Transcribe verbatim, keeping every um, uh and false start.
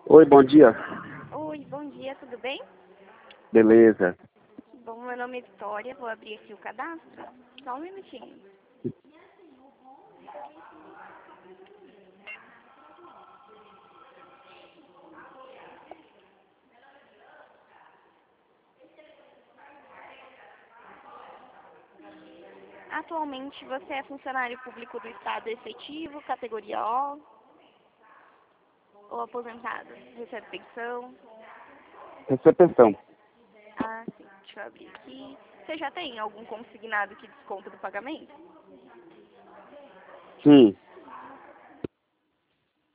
Oi, bom dia. Oi, bom dia, tudo bem? Beleza. Bom, meu nome é Vitória, vou abrir aqui o cadastro. Só um minutinho. Atualmente você é funcionário público do Estado efetivo, categoria O, ou aposentado? Recebe pensão? Essa é a pensão. Ah, sim, deixa eu abrir aqui. Você já tem algum consignado que desconta do pagamento? Sim.